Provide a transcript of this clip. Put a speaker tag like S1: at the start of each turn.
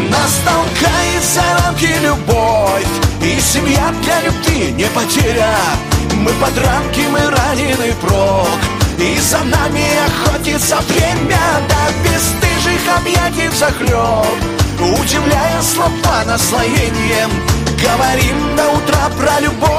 S1: Нас толкает за рамки любовь, и семья для любви не потеря. Мы под рамки, мы раненый прок, и за нами охотится время до бесстыжих объятий взахлеб. Удивляя слова наслоением, говорим до утра про любовь.